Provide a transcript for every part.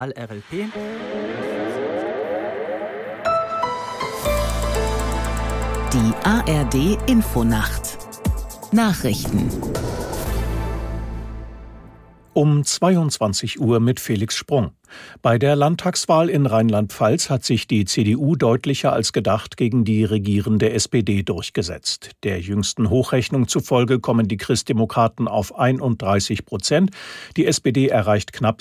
RLP. Die ARD-Infonacht Nachrichten um 22 Uhr mit Felix Sprung. Bei der Landtagswahl in Rheinland-Pfalz hat sich die CDU deutlicher als gedacht gegen die regierende SPD durchgesetzt. Der jüngsten Hochrechnung zufolge kommen die Christdemokraten auf 31%, die SPD erreicht knapp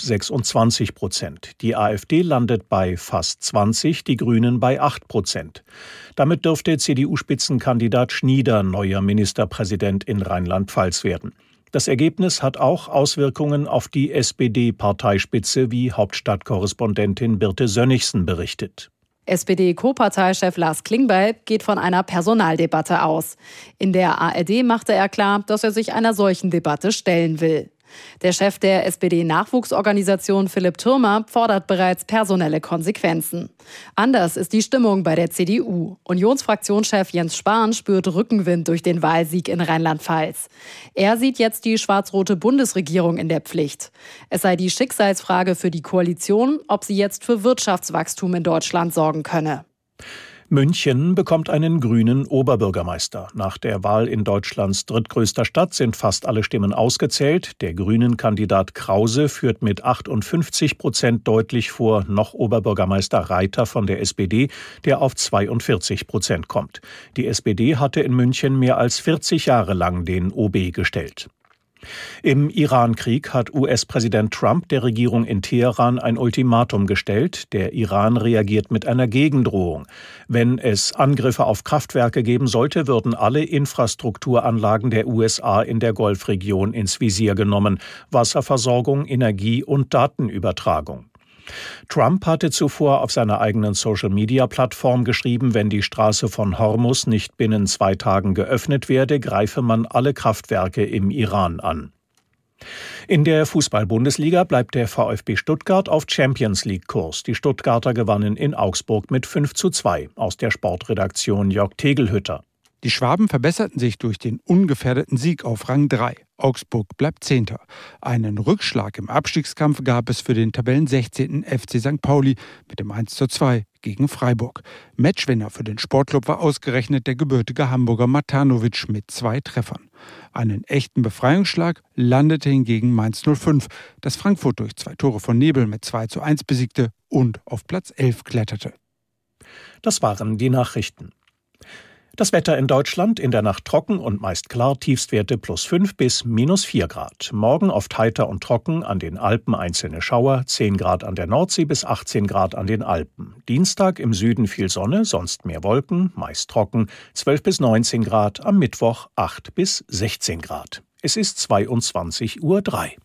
26%. Die AfD landet bei fast 20%, die Grünen bei 8%. Damit dürfte CDU-Spitzenkandidat Schnieder neuer Ministerpräsident in Rheinland-Pfalz werden. Das Ergebnis hat auch Auswirkungen auf die SPD-Parteispitze, wie Hauptstadtkorrespondentin Birte Sönnigsen berichtet. SPD-Co-Parteichef Lars Klingbeil geht von einer Personaldebatte aus. In der ARD machte er klar, dass er sich einer solchen Debatte stellen will. Der Chef der SPD-Nachwuchsorganisation Philipp Thürmer fordert bereits personelle Konsequenzen. Anders ist die Stimmung bei der CDU. Unionsfraktionschef Jens Spahn spürt Rückenwind durch den Wahlsieg in Rheinland-Pfalz. Er sieht jetzt die schwarz-rote Bundesregierung in der Pflicht. Es sei die Schicksalsfrage für die Koalition, ob sie jetzt für Wirtschaftswachstum in Deutschland sorgen könne. München bekommt einen grünen Oberbürgermeister. Nach der Wahl in Deutschlands drittgrößter Stadt sind fast alle Stimmen ausgezählt. Der Grünen-Kandidat Krause führt mit 58% deutlich vor noch Oberbürgermeister Reiter von der SPD, der auf 42% kommt. Die SPD hatte in München mehr als 40 Jahre lang den OB gestellt. Im Iran-Krieg hat US-Präsident Trump der Regierung in Teheran ein Ultimatum gestellt. Der Iran reagiert mit einer Gegendrohung. Wenn es Angriffe auf Kraftwerke geben sollte, würden alle Infrastrukturanlagen der USA in der Golfregion ins Visier genommen. Wasserversorgung, Energie und Datenübertragung. Trump hatte zuvor auf seiner eigenen Social-Media-Plattform geschrieben, wenn die Straße von Hormuz nicht binnen 2 Tagen geöffnet werde, greife man alle Kraftwerke im Iran an. In der Fußball-Bundesliga bleibt der VfB Stuttgart auf Champions-League-Kurs. Die Stuttgarter gewannen in Augsburg mit 5:2. Aus der Sportredaktion Jörg Tegelhütter. Die Schwaben verbesserten sich durch den ungefährdeten Sieg auf Rang 3. Augsburg bleibt 10. Einen Rückschlag im Abstiegskampf gab es für den Tabellen 16. FC St. Pauli mit dem 1:2 gegen Freiburg. Matchwinner für den Sportclub war ausgerechnet der gebürtige Hamburger Matanovic mit 2 Treffern. Einen echten Befreiungsschlag landete hingegen Mainz 05, das Frankfurt durch 2 Tore von Nebel mit 2:1 besiegte und auf Platz 11 kletterte. Das waren die Nachrichten. Das Wetter in Deutschland: in der Nacht trocken und meist klar, Tiefstwerte +5 bis -4 Grad. Morgen oft heiter und trocken, an den Alpen einzelne Schauer, 10 Grad an der Nordsee bis 18 Grad an den Alpen. Dienstag im Süden viel Sonne, sonst mehr Wolken, meist trocken, 12 bis 19 Grad, am Mittwoch 8 bis 16 Grad. Es ist 22:03 Uhr.